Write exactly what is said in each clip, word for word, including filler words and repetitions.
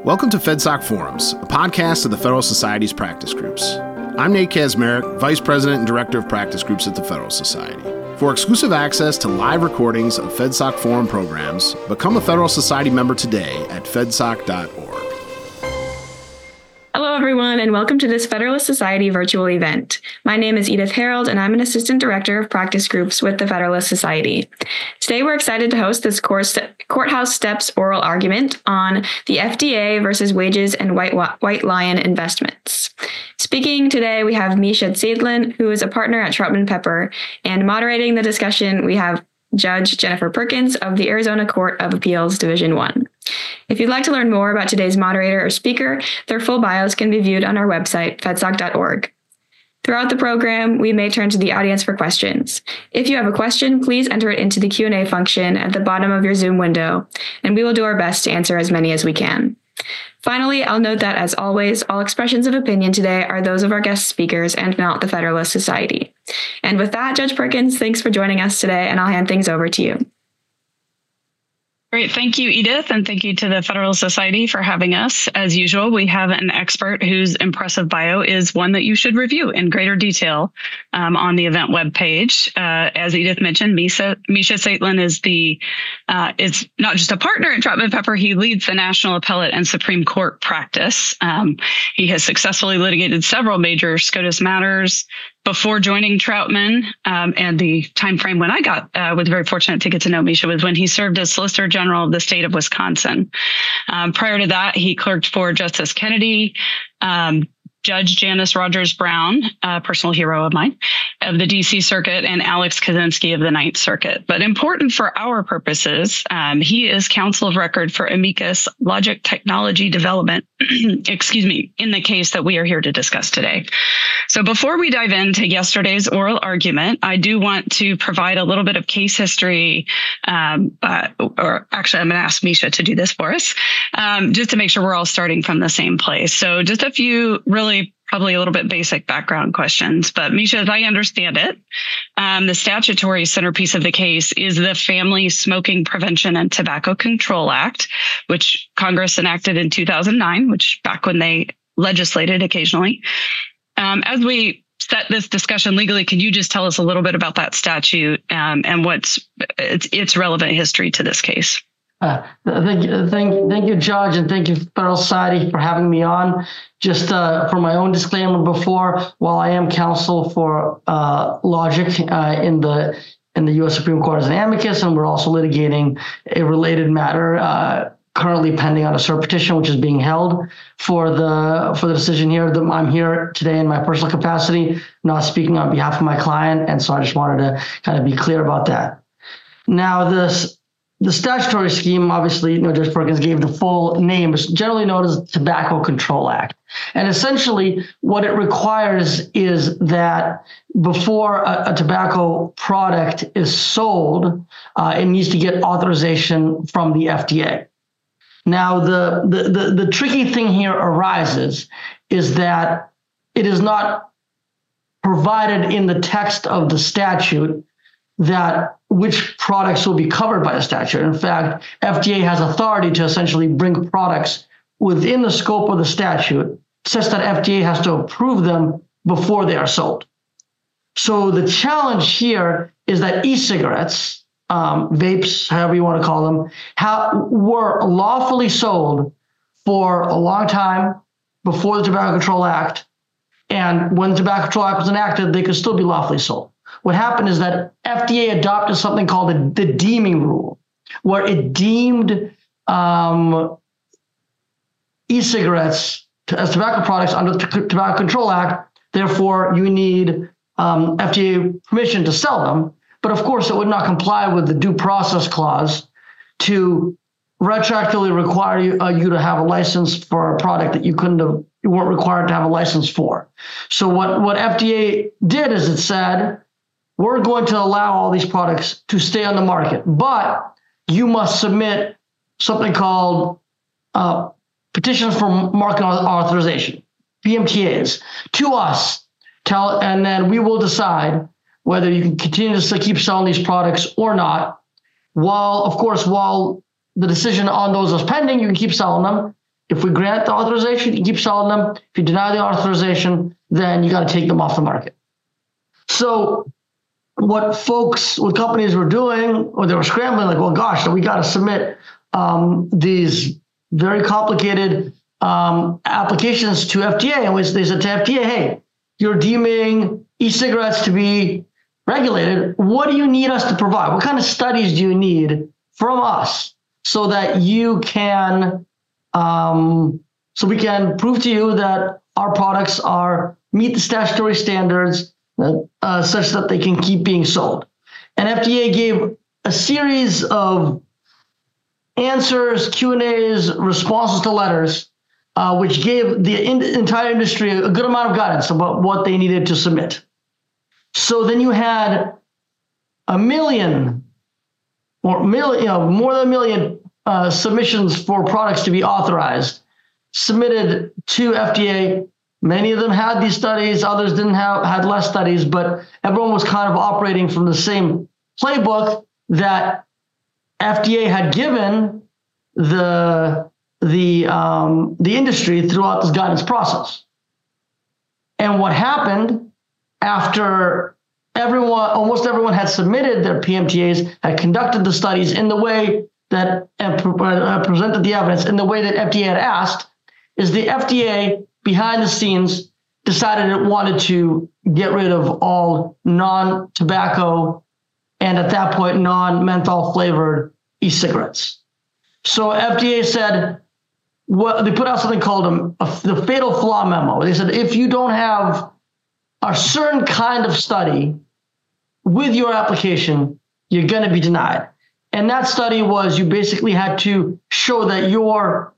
Welcome to FedSoc Forums, a podcast of the Federal Society's practice groups. I'm Nate Kazmarek, Vice President and Director of Practice Groups at the Federal Society. For exclusive access to live recordings of FedSoc Forum programs, become a Federal Society member today at fedsoc dot org. Hello, everyone, and welcome to this Federalist Society virtual event. My name is Edith Harold, and I'm an Assistant Director of Practice Groups with the Federalist Society. Today, we're excited to host this Courthouse Steps oral argument on the F D A versus wages and White, White Lion investments. Speaking today, we have Misha Zeidlin, who is a partner at Troutman Pepper, and moderating the discussion, we have Judge Jennifer Perkins of the Arizona Court of Appeals Division one. If you'd like to learn more about today's moderator or speaker, their full bios can be viewed on our website, fedsoc dot org. Throughout the program, we may turn to the audience for questions. If you have a question, please enter it into the Q and A function at the bottom of your Zoom window, and we will do our best to answer as many as we can. Finally, I'll note that, as always, all expressions of opinion today are those of our guest speakers and not the Federalist Society. And with that, Judge Perkins, thanks for joining us today, and I'll hand things over to you. Great. Thank you, Edith, and thank you to the Federal Society for having us. As usual, we have an expert whose impressive bio is one that you should review in greater detail um, on the event webpage. Uh, as Edith mentioned, Misha, Misha Zeidlin is the uh, is not just a partner at Troutman Pepper. He leads the National Appellate and Supreme Court practice. Um, he has successfully litigated several major SCOTUS matters before joining Troutman, um, and the time frame when I got uh, was very fortunate to get to know Misha was when he served as Solicitor General of the state of Wisconsin. Um, prior to that, he clerked for Justice Kennedy, um, Judge Janice Rogers Brown, a personal hero of mine, of the D C Circuit, and Alex Kaczynski of the Ninth Circuit. But important for our purposes, um, he is counsel of record for Amicus Logic Technology Development, excuse me, in the case that we are here to discuss today. So before we dive into yesterday's oral argument, I do want to provide a little bit of case history, um, uh, or actually I'm going to ask Misha to do this for us, um, just to make sure we're all starting from the same place. So just a few really probably a little bit basic background questions, but Misha, as I understand it, um, the statutory centerpiece of the case is the Family Smoking Prevention and Tobacco Control Act, which Congress enacted in two thousand nine, which back when they legislated occasionally. Um, as we set this discussion legally, can you just tell us a little bit about that statute um, and what's its, its relevant history to this case? Uh, thank you, thank, thank you, Judge, and thank you, Federal Society, for having me on. Just uh, for my own disclaimer before, while I am counsel for uh, Logic uh, in the in the U S Supreme Court as an amicus, and we're also litigating a related matter uh, currently pending on a cert petition, which is being held for the for the decision here. I'm here today in my personal capacity, not speaking on behalf of my client, and so I just wanted to kind of be clear about that. Now, this. The statutory scheme, obviously, you know, Judge Perkins gave the full name, is generally known as the Tobacco Control Act. And essentially, what it requires is that before a, a tobacco product is sold, uh, it needs to get authorization from the F D A. Now, the, the, the, the tricky thing here arises is that it is not provided in the text of the statute that which products will be covered by the statute. In fact, F D A has authority to essentially bring products within the scope of the statute, such that F D A has to approve them before they are sold. So the challenge here is that e-cigarettes, um, vapes, however you want to call them, how, were lawfully sold for a long time before the Tobacco Control Act. And when the Tobacco Control Act was enacted, they could still be lawfully sold. What happened is that F D A adopted something called the, the deeming rule, where it deemed um, e-cigarettes to, as tobacco products under the Tobacco Control Act. Therefore, you need um, F D A permission to sell them. But of course, it would not comply with the due process clause to retroactively require you, uh, you to have a license for a product that you couldn't have, you weren't required to have a license for. So what, what F D A did is it said, we're going to allow all these products to stay on the market, but you must submit something called uh, petitions for market authorization, P M T As, to us, tell, and then we will decide whether you can continue to keep selling these products or not. While, of course, while the decision on those is pending, you can keep selling them. If we grant the authorization, you keep selling them. If you deny the authorization, then you got to take them off the market. So what folks, what companies were doing, or they were scrambling, like, well, gosh, we got to submit um, these very complicated um, applications to F D A, in which they said to F D A, hey, you're deeming e-cigarettes to be regulated. What do you need us to provide? What kind of studies do you need from us so that you can, um, so we can prove to you that our products are meet the statutory standards uh, such that they can keep being sold? And F D A gave a series of answers, Q and A's, responses to letters, uh, which gave the in- entire industry a good amount of guidance about what they needed to submit. So then you had a million or million, you know, more than a million uh, submissions for products to be authorized, submitted to F D A. Many of them had these studies, others didn't have, had less studies, but everyone was kind of operating from the same playbook that F D A had given the the um, the industry throughout this guidance process. And what happened after everyone, almost everyone had submitted their P M T As, had conducted the studies in the way that and uh, presented the evidence in the way that F D A had asked, is the F D A behind the scenes decided it wanted to get rid of all non-tobacco and at that point non-menthol flavored e-cigarettes. So F D A said, well, they put out something called a, a, the fatal flaw memo. They said, if you don't have a certain kind of study with your application, you're going to be denied. And that study was you basically had to show that your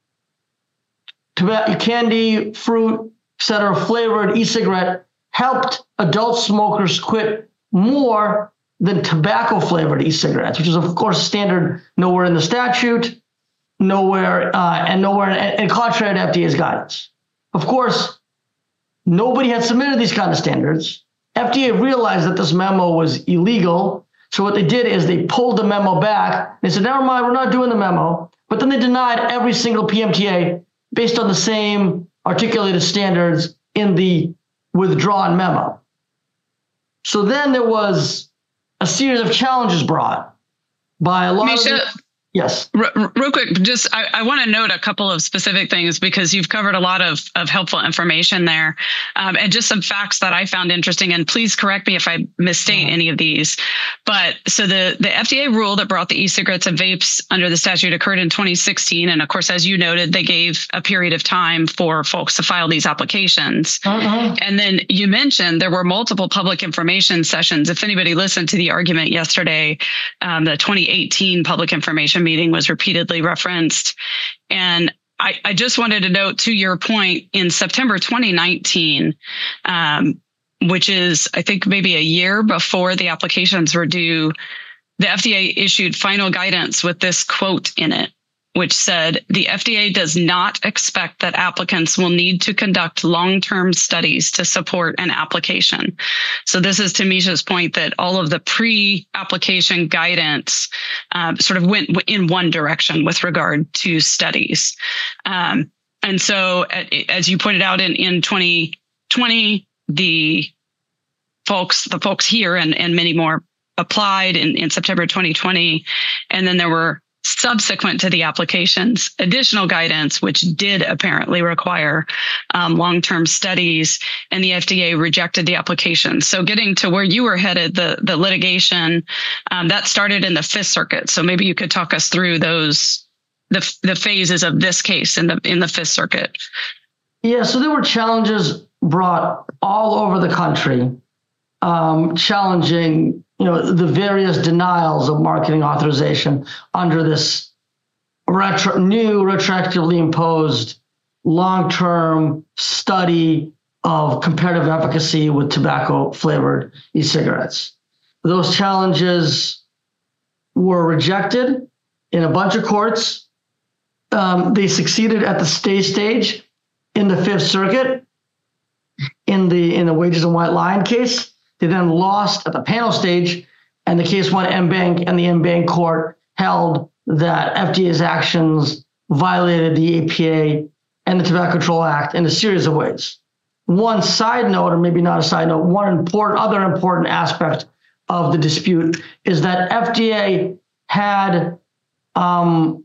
tobacco, candy, fruit, et cetera, flavored e-cigarette helped adult smokers quit more than tobacco flavored e-cigarettes, which is of course standard nowhere in the statute, nowhere uh, and nowhere, and, and contrary to F D A's guidance. Of course, nobody had submitted these kind of standards. F D A realized that this memo was illegal. So what they did is they pulled the memo back. They said, never mind, we're not doing the memo. But then they denied every single P M T A based on the same articulated standards in the withdrawn memo. So then there was a series of challenges brought by a lot Misha, of... Yes. R- real quick, just I, I want to note a couple of specific things because you've covered a lot of, of helpful information there, um, and just some facts that I found interesting. And please correct me if I misstate yeah. any of these. But so the, the F D A rule that brought the e-cigarettes and vapes under the statute occurred in twenty sixteen. And of course, as you noted, they gave a period of time for folks to file these applications. Uh-huh. And then you mentioned there were multiple public information sessions. If anybody listened to the argument yesterday, um, the twenty eighteen public information meeting was repeatedly referenced. And I, I just wanted to note, to your point, in September twenty nineteen, um, which is, I think, maybe a year before the applications were due, the F D A issued final guidance with this quote in it, which said, the F D A does not expect that applicants will need to conduct long-term studies to support an application. So this is to Misha's point that all of the pre-application guidance uh, sort of went in one direction with regard to studies. Um, and so as you pointed out in, in twenty twenty, the folks, the folks here and, and many more applied in, in September twenty twenty. And then there were subsequent to the applications, additional guidance, which did apparently require um, long-term studies, and the F D A rejected the application. So getting to where you were headed, the, the litigation, um, that started in the Fifth Circuit. So maybe you could talk us through those, the, the phases of this case in the, in the Fifth Circuit. Yeah, so there were challenges brought all over the country, um, challenging you know, the various denials of marketing authorization under this retro, new retroactively imposed long-term study of comparative efficacy with tobacco-flavored e-cigarettes. Those challenges were rejected in a bunch of courts. Um, they succeeded at the stay stage in the Fifth Circuit in the in the Wages and White Line case. They then lost at the panel stage, and the case went en banc, and the en banc court held that F D A's actions violated the A P A and the Tobacco Control Act in a series of ways. One side note, or maybe not a side note, one important, other important aspect of the dispute is that F D A had um,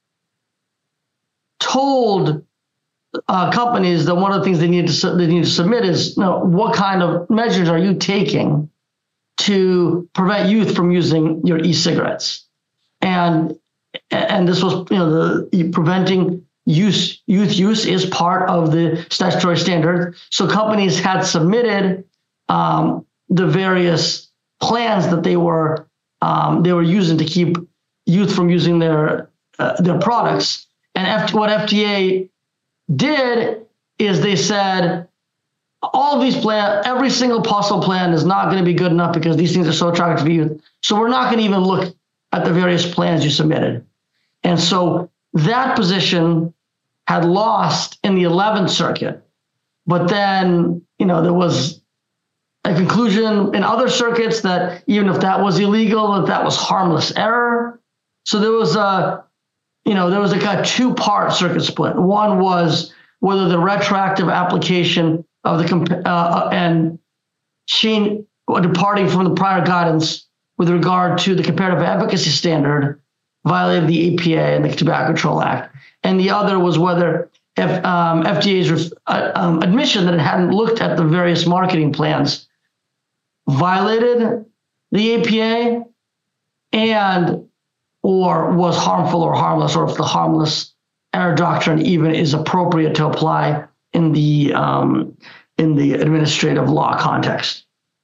told uh, companies that one of the things they need to they need to submit is, you know, what kind of measures are you taking to prevent youth from using your e-cigarettes, and and this was, you know, the preventing use youth use is part of the statutory standard. So companies had submitted um, the various plans that they were um, they were using to keep youth from using their uh, their products. And F- what F D A did is they said all of these plans, every single possible plan is not going to be good enough because these things are so attractive to youth. So we're not going to even look at the various plans you submitted. And so that position had lost in the eleventh Circuit. But then, you know, there was a conclusion in other circuits that even if that was illegal, that that was harmless error. So there was a, you know, there was like a two-part circuit split. One was whether the retroactive application of the uh, and change, departing from the prior guidance with regard to the comparative efficacy standard violated the A P A and the Tobacco Control Act. And the other was whether if, um, F D A's uh, um, admission that it hadn't looked at the various marketing plans violated the A P A and or was harmful or harmless, or if the harmless error doctrine even is appropriate to apply in the um, in the administrative law context.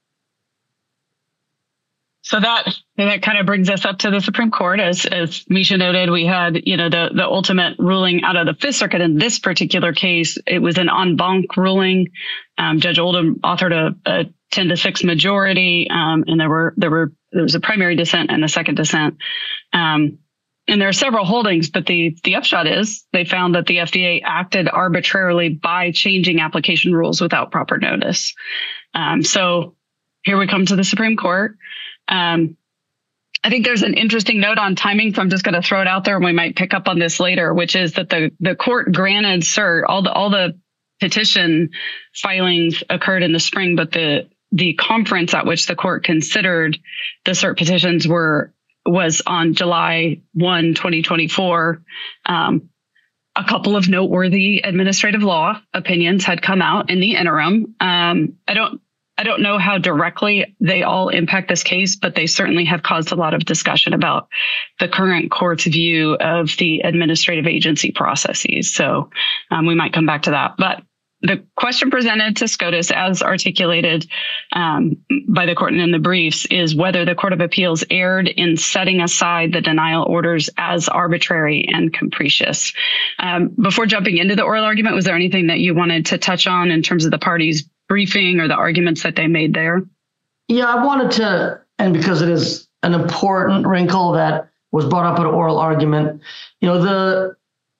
So that that kind of brings us up to the Supreme Court. As as Misha noted, we had, you know, the the ultimate ruling out of the Fifth Circuit in this particular case. It was an en banc ruling. Um, Judge Oldham authored a, a ten to six majority, um, and there were there were there was a primary dissent and a second dissent. Um, and there are several holdings, but the the upshot is they found that the F D A acted arbitrarily by changing application rules without proper notice. Um, so here we come to the Supreme Court. Um, I think there's an interesting note on timing, so I'm just going to throw it out there, and we might pick up on this later, which is that the the court granted cert. All the all the petition filings occurred in the spring, but the the conference at which the court considered the cert petitions were was on July first, twenty twenty-four. Um, a couple of noteworthy administrative law opinions had come out in the interim. Um, I don't. I don't know how directly they all impact this case, but they certainly have caused a lot of discussion about the current court's view of the administrative agency processes. So um, we might come back to that. But the question presented to SCOTUS, as articulated um, by the court and in the briefs, is whether the Court of Appeals erred in setting aside the denial orders as arbitrary and capricious. Um, before jumping into the oral argument, was there anything that you wanted to touch on in terms of the parties' briefing or the arguments that they made there? Yeah, I wanted to, and because it is an important wrinkle that was brought up at an oral argument, you know, the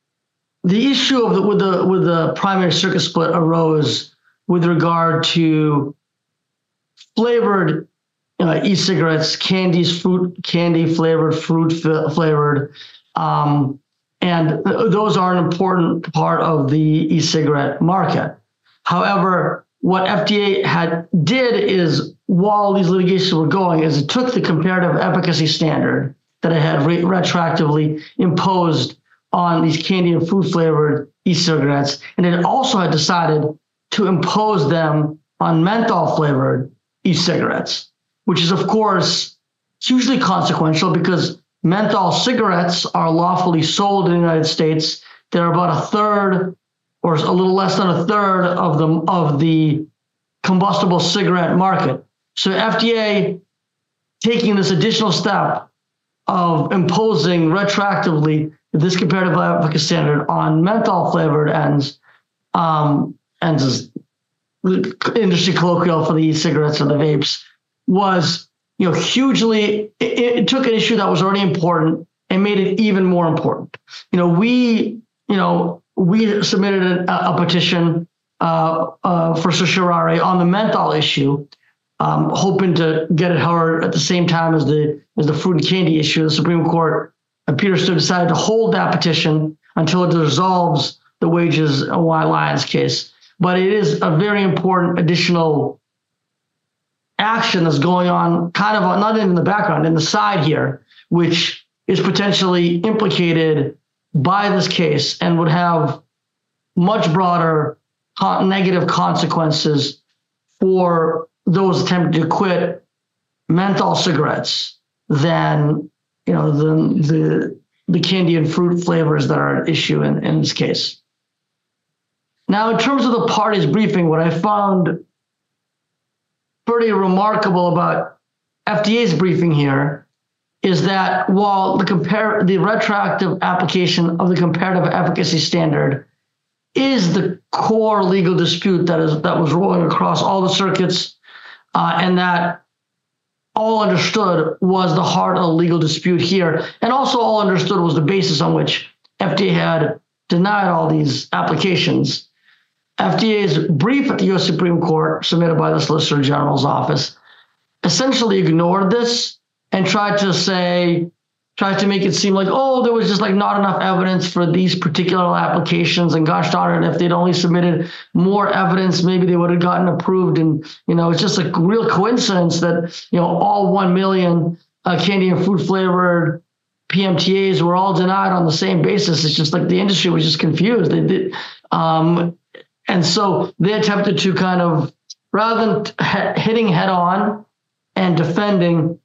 the issue of the with the with the primary circuit split arose with regard to flavored uh, e-cigarettes, candies, fruit candy flavored, fruit flavored, um, and th- those are an important part of the e-cigarette market. However, what F D A had did is, while these litigations were going, is it took the comparative efficacy standard that it had re- retroactively imposed on these candy and food flavored e-cigarettes, and it also had decided to impose them on menthol flavored e-cigarettes, which is, of course, hugely consequential because menthol cigarettes are lawfully sold in the United States. They're about a third or a little less than a third of the of the combustible cigarette market. So F D A taking this additional step of imposing retroactively this comparative efficacy standard on menthol flavored ends, um, ends is industry colloquial for the e-cigarettes or the vapes, was, you know, hugely, it, it took an issue that was already important and made it even more important. You know, we, you know, we submitted a, a petition uh, uh, for certiorari on the menthol issue, um, hoping to get it heard at the same time as the as the fruit and candy issue. The Supreme Court, uh, Peter Stood decided to hold that petition until it resolves the wages and White Lions case. But it is a very important additional action that's going on kind of on, not in the background, in the side here, which is potentially implicated by this case and would have much broader con- negative consequences for those attempting to quit menthol cigarettes than, you know, the the, the candy and fruit flavors that are at issue in, in this case. Now, in terms of the parties briefing, what I found pretty remarkable about F D A's briefing here is that while the compare the retroactive application of the comparative efficacy standard is the core legal dispute that is that was rolling across all the circuits, uh, and that all understood was the heart of the legal dispute here, and also all understood was the basis on which F D A had denied all these applications. F D A's brief at the U S Supreme Court, submitted by the Solicitor General's office, essentially ignored this and tried to say, tried to make it seem like, oh, there was just like not enough evidence for these particular applications. And gosh darn it, if they'd only submitted more evidence, maybe they would have gotten approved. And, you know, it's just a real coincidence that, you know, all one million uh, candy and fruit flavored P M T As were all denied on the same basis. It's just like the industry was just confused. They did. Um, and so they attempted to kind of, rather than h- hitting head on and defending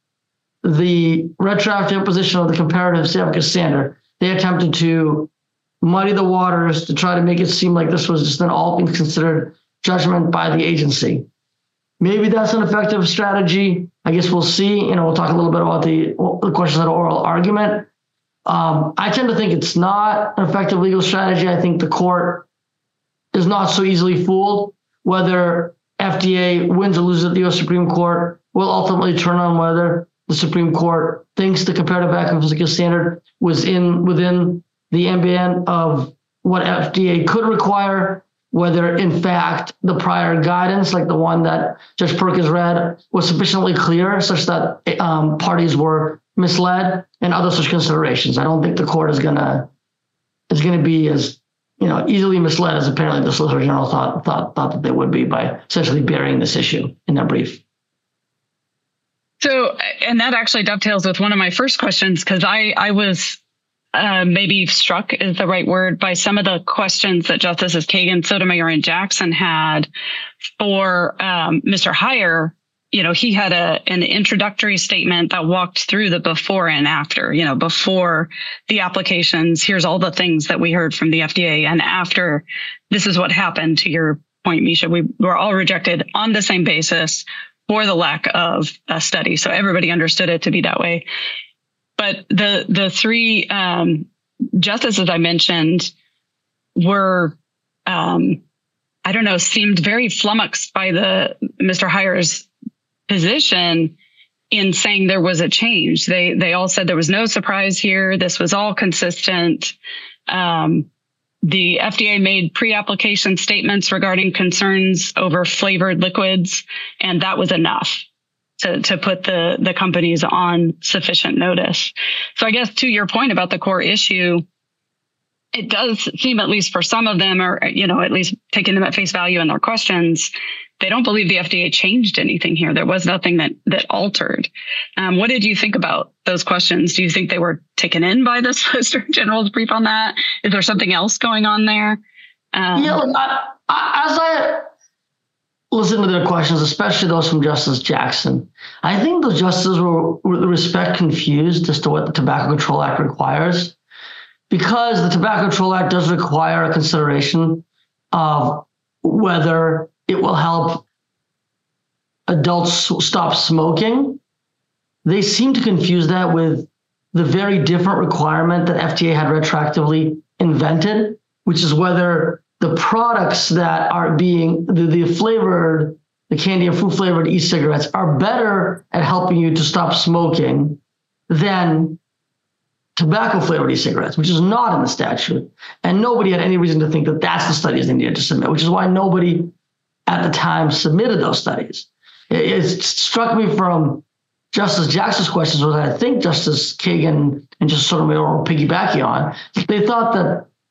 the retroactive imposition of the comparative efficacy standard, they attempted to muddy the waters to try to make it seem like this was just an all things considered judgment by the agency. Maybe that's an effective strategy. I guess we'll see. You know, we'll talk a little bit about the, the questions of the oral argument. Um, I tend to think it's not an effective legal strategy. I think the court is not so easily fooled. Whether F D A wins or loses at the U S Supreme Court will ultimately turn on whether the Supreme Court thinks the comparative efficacy standard was in within the ambient of what F D A could require, whether in fact the prior guidance, like the one that Judge Perkins read, was sufficiently clear such that um, parties were misled, and other such considerations. I don't think the court is gonna is gonna be as you know easily misled as apparently the Solicitor General thought thought thought that they would be by essentially burying this issue in their brief. So, and that actually dovetails with one of my first questions, because I, I was uh, maybe struck is the right word by some of the questions that Justices Kagan, Sotomayor, and Jackson had for um, Mister Heyer. You know, he had a an introductory statement that walked through the before and after, you know, before the applications, here's all the things that we heard from the F D A. And after, this is what happened, to your point, Misha. We were all rejected on the same basis for the lack of a study. So everybody understood it to be that way. But the the three um, justices I mentioned were, um, I don't know, seemed very flummoxed by the Mister Heyer's position in saying there was a change. They they all said there was no surprise here. This was all consistent. Um, The F D A made pre-application statements regarding concerns over flavored liquids, and that was enough to, to put the, the companies on sufficient notice. So I guess to your point about the core issue, it does seem, at least for some of them, or, you know, at least taking them at face value in their questions, they don't believe the F D A changed anything here. There was nothing that that altered. Um, what did you think about those questions? Do you think they were taken in by the Solicitor General's brief on that? Is there something else going on there? Um, yeah, look, I, I, as I listen to their questions, especially those from Justice Jackson, I think those justices were, with respect, confused as to what the Tobacco Control Act requires, because the Tobacco Control Act does require a consideration of whether it will help adults stop smoking. They seem to confuse that with the very different requirement that F D A had retroactively invented, which is whether the products that are being, the, the flavored, the candy and fruit flavored e-cigarettes are better at helping you to stop smoking than tobacco flavored e-cigarettes, which is not in the statute. And nobody had any reason to think that that's the studies they needed to submit, which is why nobody at the time submitted those studies. It, it struck me from Justice Jackson's questions, was I think Justice Kagan and Justice Sotomayor were piggybacking on. They thought that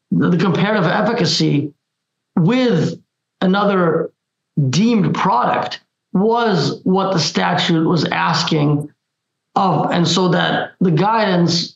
the, the comparative efficacy with another deemed product was what the statute was asking of. And so that the guidance,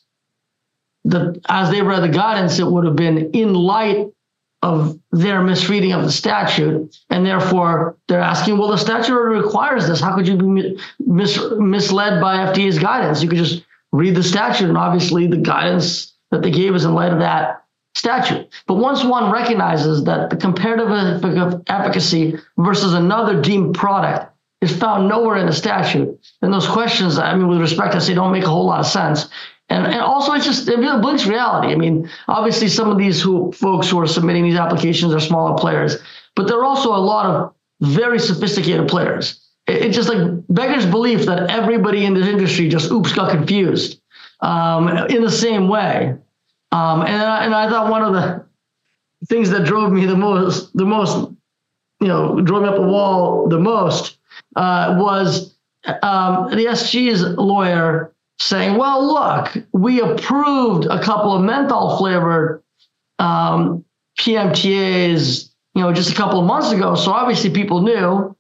that as they read the guidance, it would have been in light of their misreading of the statute. And therefore they're asking, well, the statute already requires this. How could you be mis- misled by F D A's guidance? You could just read the statute, and obviously the guidance that they gave is in light of that statute. But once one recognizes that the comparative efficacy versus another deemed product is found nowhere in the statute, then those questions, I mean, with respect, I say don't make a whole lot of sense. And, and also, it's just, it blinks reality. I mean, obviously, some of these who, folks who are submitting these applications are smaller players, but there are also a lot of very sophisticated players. It, it just like beggars belief that everybody in this industry just, oops, got confused um, in the same way. Um, and, I, and I thought one of the things that drove me the most, the most, you know, drove me up the wall the most uh, was um, the S G's lawyer saying, well, look, we approved a couple of menthol flavored um, P M T As, you know, just a couple of months ago. So obviously people knew,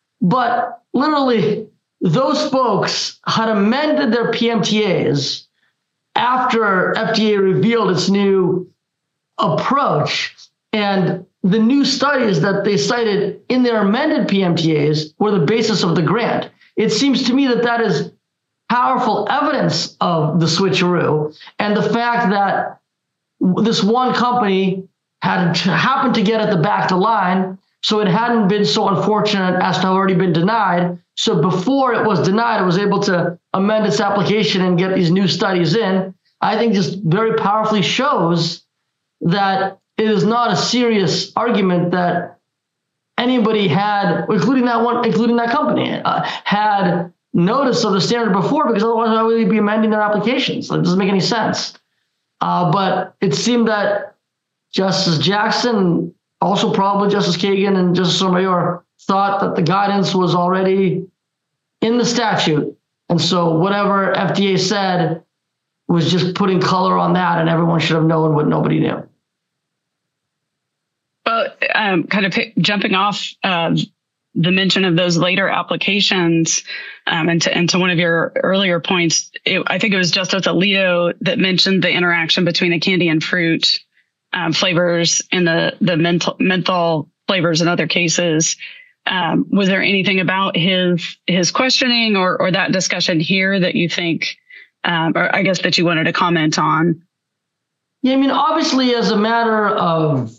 but literally those folks had amended their P M T As after F D A revealed its new approach. And the new studies that they cited in their amended P M T As were the basis of the grant. It seems to me that that is powerful evidence of the switcheroo, and the fact that this one company had happened to get at the back of the line, so it hadn't been so unfortunate as to have already been denied. So before it was denied, it was able to amend its application and get these new studies in. I think just very powerfully shows that it is not a serious argument that anybody had, including that one, including that company, uh, had notice of the standard before, because otherwise why would they be amending their applications? It doesn't make any sense. Uh, but it seemed that Justice Jackson, also probably Justice Kagan and Justice Sotomayor, thought that the guidance was already in the statute. And so whatever F D A said was just putting color on that, and everyone should have known what nobody knew. Well, um, kind of pick, jumping off uh, the mention of those later applications, um, and, to, and to one of your earlier points, it, I think it was Justice Alito that mentioned the interaction between the candy and fruit um, flavors and the, the menthol, menthol flavors in other cases. Um, was there anything about his his questioning or, or that discussion here that you think, um, or I guess that you wanted to comment on? Yeah, I mean, obviously, as a matter of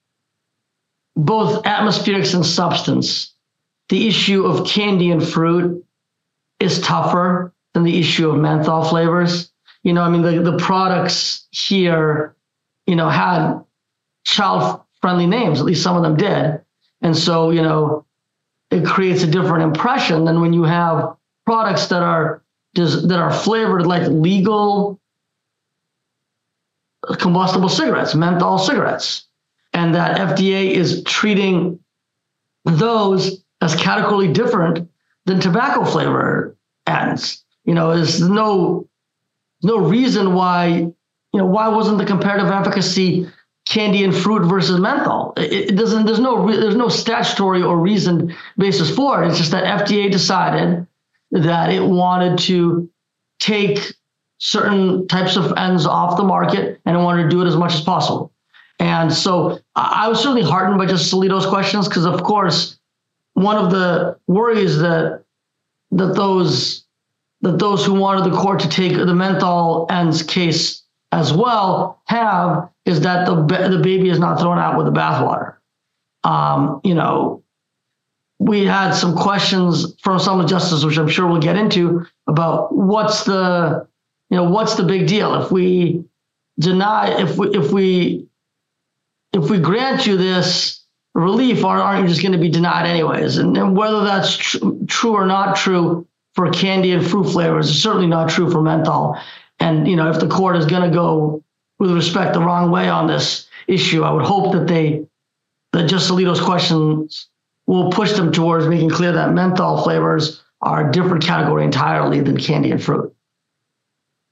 both atmospherics and substance, the issue of candy and fruit is tougher than the issue of menthol flavors. You know, I mean, the, the products here, you know, had child-friendly names, at least some of them did. And so, you know, it creates a different impression than when you have products that are that are flavored like legal combustible cigarettes, menthol cigarettes, and that F D A is treating those as categorically different than tobacco flavor additives. You know, there's no no reason why, you know, why wasn't the comparative efficacy candy and fruit versus menthol? It, it doesn't. There's no. There's no statutory or reasoned basis for it. It's just that F D A decided that it wanted to take certain types of ends off the market, and it wanted to do it as much as possible. And so I was certainly heartened by Justice Alito's questions, because, of course, one of the worries that that those that those who wanted the court to take the menthol ends case as well have is that the the baby is not thrown out with the bathwater. Um, you know, we had some questions from some of the justices, which I'm sure we'll get into, about what's the, you know, what's the big deal if we deny, if we if we if we grant you this relief, aren't you just going to be denied anyways? And, and whether that's tr- true or not true for candy and fruit flavors is certainly not true for menthol. And, you know, if the court is going to go, with respect, the wrong way on this issue, I would hope that they, that Justice Alito's questions will push them towards making clear that menthol flavors are a different category entirely than candy and fruit.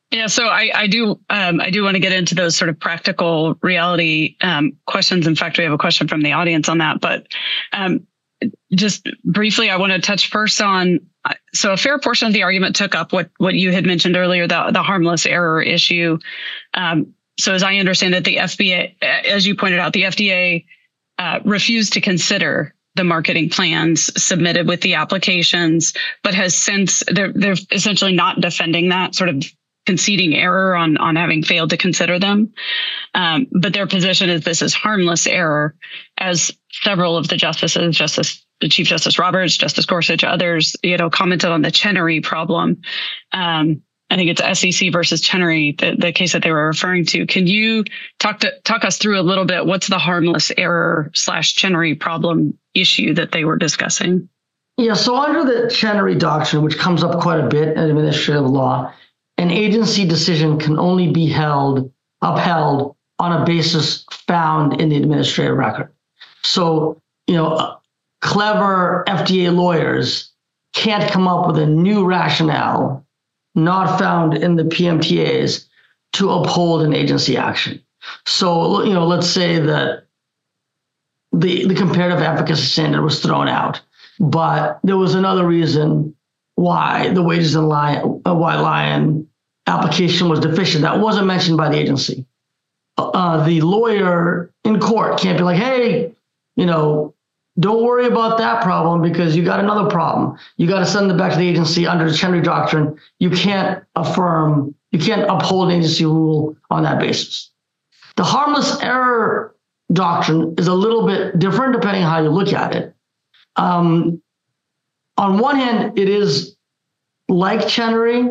Yeah, so I, I do um, I do want to get into those sort of practical reality um, questions. In fact, we have a question from the audience on that. But um, just briefly, I want to touch first on, so a fair portion of the argument took up what what you had mentioned earlier, the, the harmless error issue. Um, so as I understand it, the F B A, as you pointed out, the F D A uh, refused to consider the marketing plans submitted with the applications, but has since, they're, they're essentially not defending that, sort of conceding error on, on having failed to consider them. Um, but their position is this is harmless error, as several of the justices, Justice Chief Justice Roberts, Justice Gorsuch, others, you know, commented on the Chenery problem. Um, I think it's S E C versus Chenery, the, the case that they were referring to. Can you talk to talk us through a little bit? What's the harmless error slash Chenery problem issue that they were discussing? Yeah, so under the Chenery doctrine, which comes up quite a bit in administrative law, an agency decision can only be held upheld on a basis found in the administrative record. So, you know, clever F D A lawyers can't come up with a new rationale not found in the P M T As to uphold an agency action. So, you know, let's say that the, the comparative efficacy standard was thrown out, but there was another reason why the wages in Lion, uh, why Lion application was deficient that wasn't mentioned by the agency. Uh, the lawyer in court can't be like, hey, you know, don't worry about that problem because you got another problem. You got to send it back to the agency under the Chenery doctrine. You can't affirm, you can't uphold an agency rule on that basis. The harmless error doctrine is a little bit different depending on how you look at it. Um, on one hand, it is like Chenery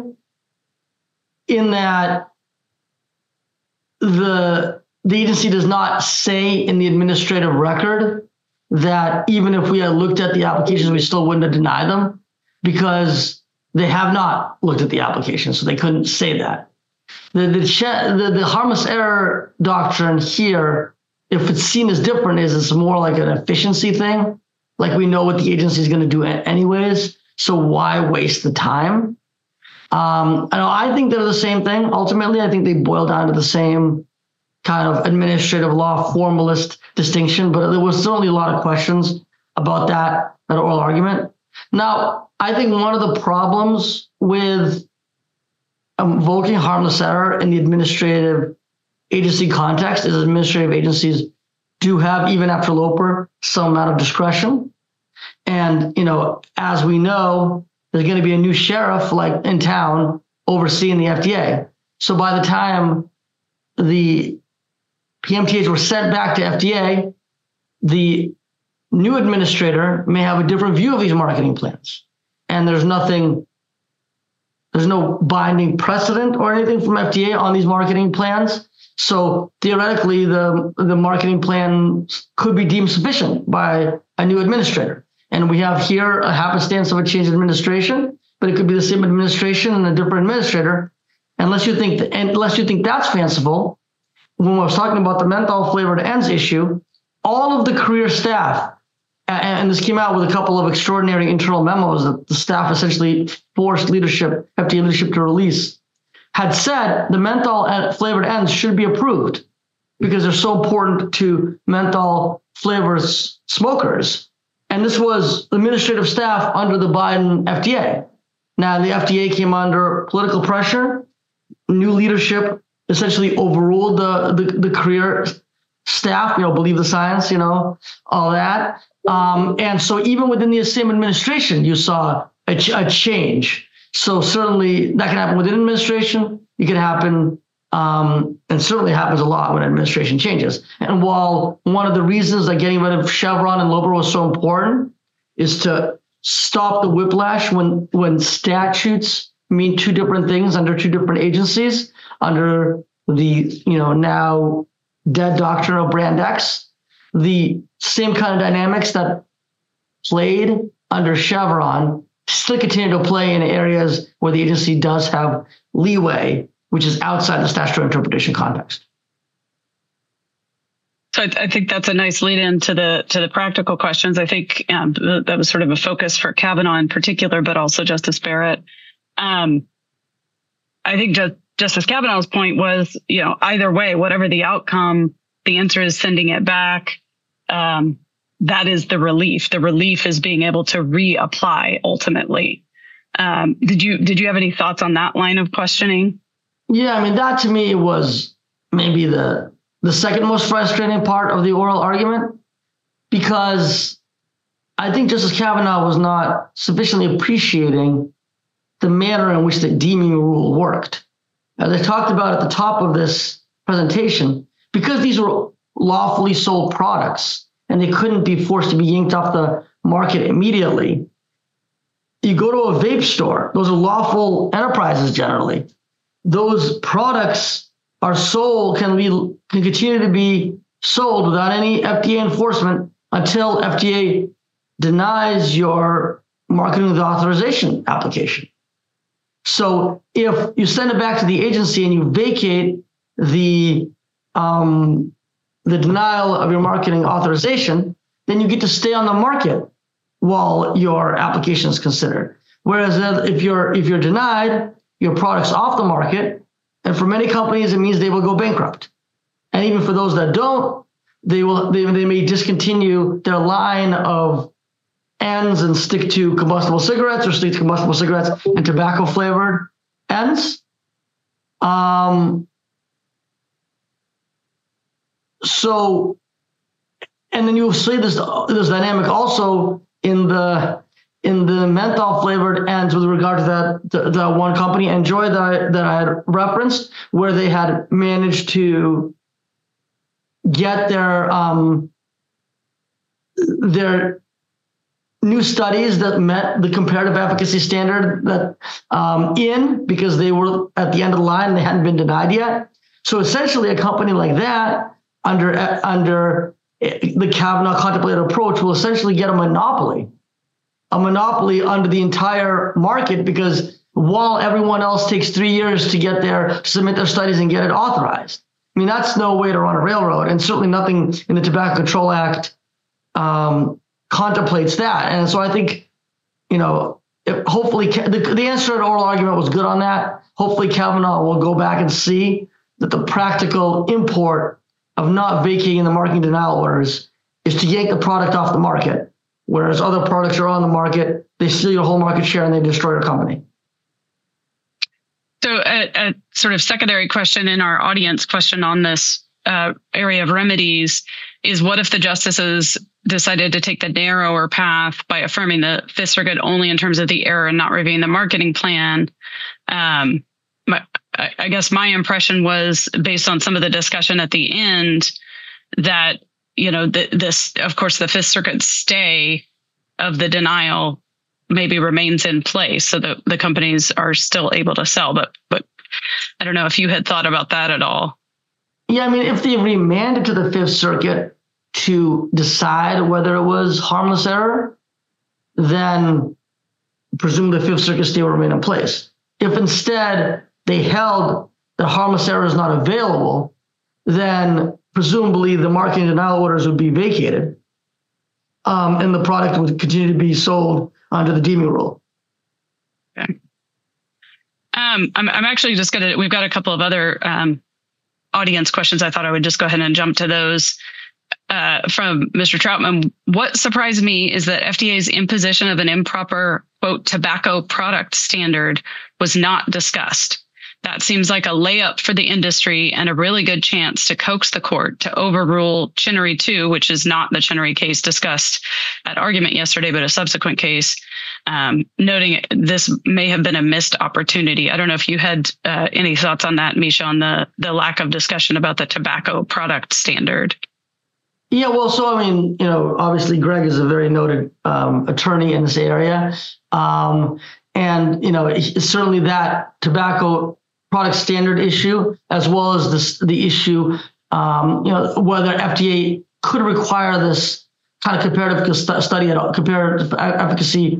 in that the, the agency does not say in the administrative record that even if we had looked at the applications, we still wouldn't have denied them because they have not looked at the applications, so they couldn't say that. The, the, the, the harmless error doctrine here, if it's seen as different, is it's more like an efficiency thing. Like we know what the agency is going to do anyways, so why waste the time? Um, and I think they're the same thing. Ultimately, I think they boil down to the same kind of administrative law formalist distinction, but there was certainly a lot of questions about that, that oral argument. Now, I think one of the problems with invoking harmless error in the administrative agency context is administrative agencies do have, even after Loper, some amount of discretion. And, you know, as we know, there's going to be a new sheriff like in town overseeing the F D A. So by the time the P M T As were sent back to F D A, the new administrator may have a different view of these marketing plans. And there's nothing, there's no binding precedent or anything from F D A on these marketing plans. So theoretically, the, the marketing plan could be deemed sufficient by a new administrator. And we have here a happenstance of a change in administration, but it could be the same administration and a different administrator. Unless you think, that, unless you think that's fanciful, when I was talking about the menthol flavored ends issue, all of the career staff, and this came out with a couple of extraordinary internal memos that the staff essentially forced leadership, F D A leadership to release, had said the menthol flavored ends should be approved because they're so important to menthol flavors smokers. And this was administrative staff under the Biden F D A. Now the F D A came under political pressure. New leadership essentially overruled the, the, the career staff, you know, believe the science, you know, all that. Um, and so even within the same administration, you saw a, ch- a change. So certainly that can happen within administration. It can happen, um, and certainly happens a lot when administration changes. And while one of the reasons that getting rid of Chevron and Loper was so important is to stop the whiplash when, when statutes mean two different things under two different agencies, under the, you know, now dead doctrine of Brand X, the same kind of dynamics that played under Chevron still continue to play in areas where the agency does have leeway, which is outside the statutory interpretation context. So I, I think that's a nice lead in to the to the practical questions. I think um, th- that was sort of a focus for Kavanaugh in particular, but also Justice Barrett. Um, I think just Justice Kavanaugh's point was, you know, either way, whatever the outcome, the answer is sending it back. Um, that is the relief. The relief is being able to reapply ultimately. Um, did you did you have any thoughts on that line of questioning? Yeah, I mean, that to me was maybe the the second most frustrating part of the oral argument, because I think Justice Kavanaugh was not sufficiently appreciating the manner in which the deeming rule worked. As I talked about at the top of this presentation, because these were lawfully sold products and they couldn't be forced to be yanked off the market immediately, you go to a vape store, those are lawful enterprises generally. Those products are sold, can be can continue to be sold without any F D A enforcement until F D A denies your marketing with authorization application. So if you send it back to the agency and you vacate the um, the denial of your marketing authorization, then you get to stay on the market while your application is considered. Whereas if you're if you're denied, your product's off the market, and for many companies it means they will go bankrupt. And even for those that don't, they will they, they may discontinue their line of ends and stick to combustible cigarettes or stick to combustible cigarettes and tobacco flavored ends. Um, so, and then you'll see this this dynamic also in the in the menthol flavored ends with regard to that the, the one company, Enjoy, that I, that I had referenced, where they had managed to get their um, their new studies that met the comparative efficacy standard that um, in because they were at the end of the line and they hadn't been denied yet. So essentially, a company like that under under the Kavanaugh contemplated approach will essentially get a monopoly. A monopoly under the entire market, because while everyone else takes three years to get their submit their studies and get it authorized. I mean, that's no way to run a railroad, and certainly nothing in the Tobacco Control Act um, contemplates that. And so I think, you know, if hopefully the, the answer to the oral argument was good on that. Hopefully Kavanaugh will go back and see that the practical import of not vacating the marketing denial orders is to yank the product off the market. Whereas other products are on the market, they steal your whole market share and they destroy your company. So a, a sort of secondary question in our audience question on this uh, area of remedies is, what if the justices decided to take the narrower path by affirming the Fifth Circuit only in terms of the error and not reviewing the marketing plan? Um, my, I guess my impression was, based on some of the discussion at the end, that you know, the, this, of course, the Fifth Circuit stay of the denial maybe remains in place, so that the companies are still able to sell. But, but I don't know if you had thought about that at all. Yeah, I mean, if they remanded to the Fifth Circuit to decide whether it was harmless error, then presume the Fifth Circuit stay will remain in place. If instead they held that harmless error is not available, then presumably the marketing denial orders would be vacated, um, and the product would continue to be sold under the deeming rule. Okay. Um, I'm, I'm actually just going to, we've got a couple of other um, audience questions. I thought I would just go ahead and jump to those. Uh, from Mister Troutman, what surprised me is that F D A's imposition of an improper, quote, tobacco product standard was not discussed. That seems like a layup for the industry and a really good chance to coax the court to overrule Chenery two, which is not the Chenery case discussed at argument yesterday, but a subsequent case, um, noting this may have been a missed opportunity. I don't know if you had uh, any thoughts on that, Misha, on the, the lack of discussion about the tobacco product standard. Yeah, well, so, I mean, you know, obviously Greg is a very noted um, attorney in this area. Um, and, you know, certainly that tobacco product standard issue, as well as this, the issue, um, you know, whether F D A could require this kind of comparative study at all, comparative efficacy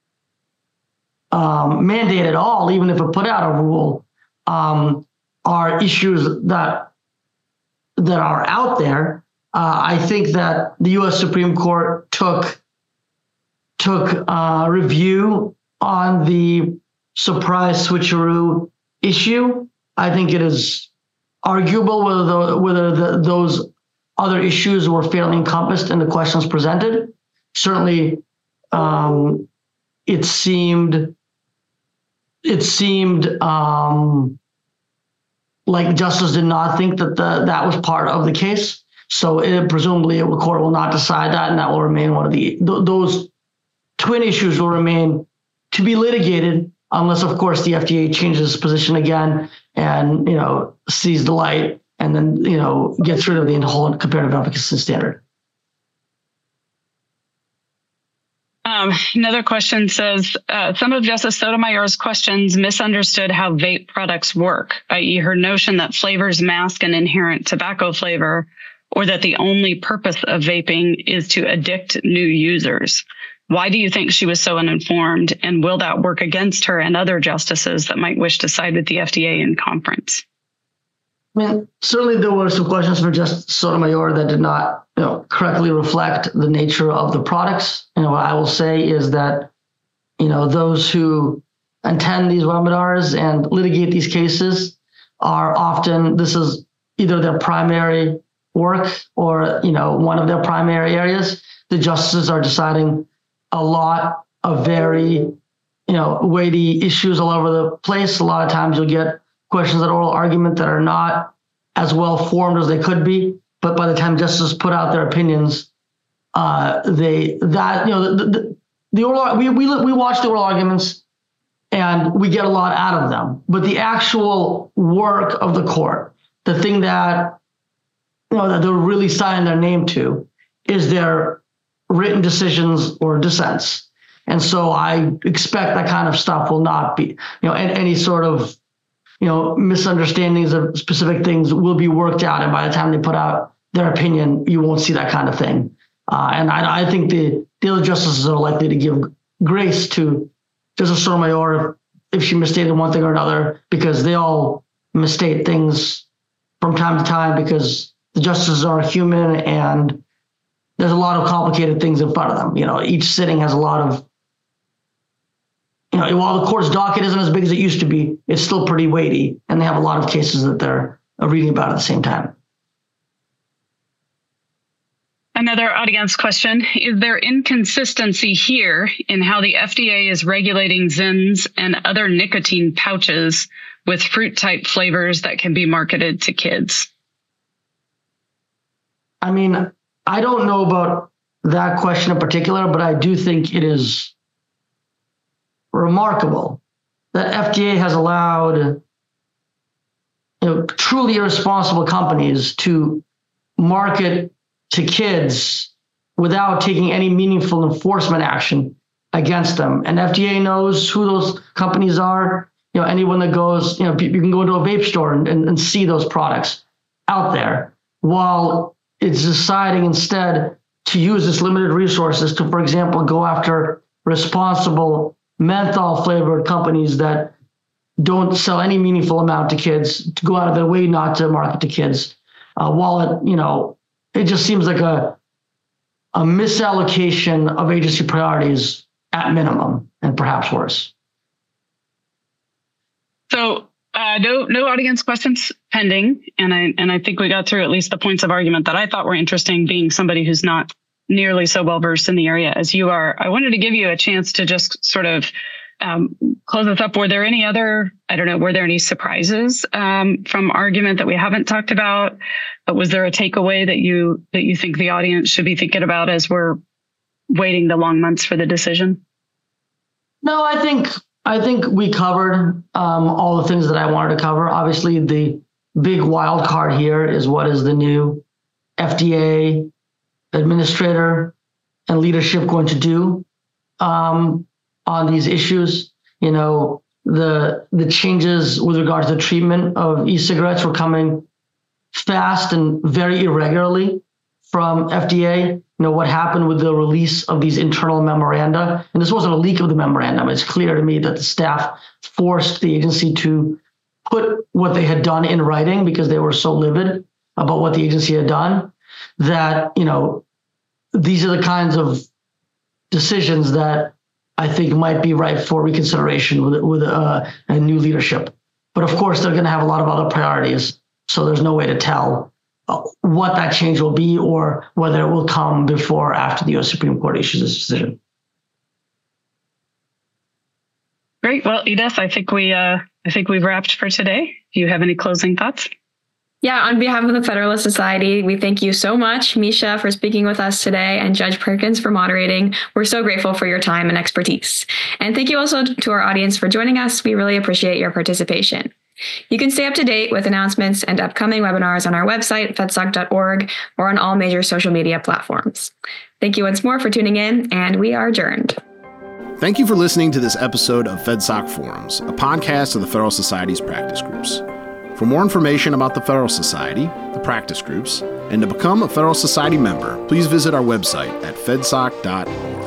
um, mandate at all, even if it put out a rule, um, are issues that that are out there. Uh, I think that the U S Supreme Court took took uh, review on the surprise switcheroo issue I think it is arguable whether the, whether the, those other issues were fairly encompassed in the questions presented. Certainly, um, it seemed it seemed um, like justice did not think that the, that was part of the case. So it, presumably, the court will not decide that, and that will remain one of the th- those twin issues will remain to be litigated, unless, of course, the F D A changes its position again and, you know, sees the light and then, you know, gets rid of the whole comparative efficacy standard. Um, another question says, uh, some of Justice Sotomayor's questions misunderstood how vape products work, that is her notion that flavors mask an inherent tobacco flavor, or that the only purpose of vaping is to addict new users. Why do you think she was so uninformed, and will that work against her and other justices that might wish to side with the F D A in conference? I mean, certainly there were some questions from Justice Sotomayor that did not, you know, correctly reflect the nature of the products. You know, what I will say is that, you know, those who attend these webinars and litigate these cases are often, this is either their primary work or, you know, one of their primary areas. The justices are deciding a lot of very, you know, weighty issues all over the place. A lot of times you'll get questions at oral argument that are not as well formed as they could be, but by the time justices put out their opinions, uh, they that you know the the, the oral we we we watch the oral arguments and we get a lot out of them, but the actual work of the court, the thing that you know that they're really signing their name to, is their written decisions or dissents. And so I expect that kind of stuff will not be, you know, any sort of, you know, misunderstandings of specific things will be worked out. And by the time they put out their opinion, you won't see that kind of thing. Uh, and I, I think the, the other justices are likely to give grace to Justice Sotomayor if she misstated one thing or another, because they all misstate things from time to time because the justices are human and there's a lot of complicated things in front of them. You know, each sitting has a lot of, you know, while the court's docket isn't as big as it used to be, it's still pretty weighty, and they have a lot of cases that they're reading about at the same time. Another audience question, is there inconsistency here in how the F D A is regulating Zyns and other nicotine pouches with fruit-type flavors that can be marketed to kids? I mean, I don't know about that question in particular, but I do think it is remarkable that F D A has allowed, you know, truly irresponsible companies to market to kids without taking any meaningful enforcement action against them. And F D A knows who those companies are. You know, anyone that goes, you know, you can go into a vape store and, and, and see those products out there, while it's deciding instead to use its limited resources to, for example, go after responsible menthol flavored companies that don't sell any meaningful amount to kids, to go out of their way not to market to kids. Uh, while it, you know, it just seems like a, a misallocation of agency priorities at minimum, and perhaps worse. So uh, no, no audience questions pending, and I and I think we got through at least the points of argument that I thought were interesting. Being somebody who's not nearly so well versed in the area as you are, I wanted to give you a chance to just sort of um, close us up. Were there any other, I don't know, were there any surprises um, from argument that we haven't talked about? But was there a takeaway that you that you think the audience should be thinking about as we're waiting the long months for the decision? No, I think I think we covered um, all the things that I wanted to cover. Obviously, the big wild card here is what is the new F D A administrator and leadership going to do um, on these issues. You know, the the changes with regards to the treatment of e-cigarettes were coming fast and very irregularly from F D A. You know, what happened with the release of these internal memoranda, and this wasn't a leak of the memorandum. It's clear to me that the staff forced the agency to put what they had done in writing because they were so livid about what the agency had done, that, you know, these are the kinds of decisions that I think might be ripe for reconsideration with, with uh, a new leadership. But of course, they're going to have a lot of other priorities. So there's no way to tell uh, what that change will be or whether it will come before or after the U S Supreme Court issues this decision. Great. Well, Edith, I think we uh, I think we've wrapped for today. Do you have any closing thoughts? Yeah, on behalf of the Federalist Society, we thank you so much, Misha, for speaking with us today, and Judge Perkins for moderating. We're so grateful for your time and expertise. And thank you also to our audience for joining us. We really appreciate your participation. You can stay up to date with announcements and upcoming webinars on our website, fedsoc dot org, or on all major social media platforms. Thank you once more for tuning in, and we are adjourned. Thank you for listening to this episode of FedSoc Forums, a podcast of the Federal Society's practice groups. For more information about the Federal Society, the practice groups, and to become a Federal Society member, please visit our website at fedsoc dot org.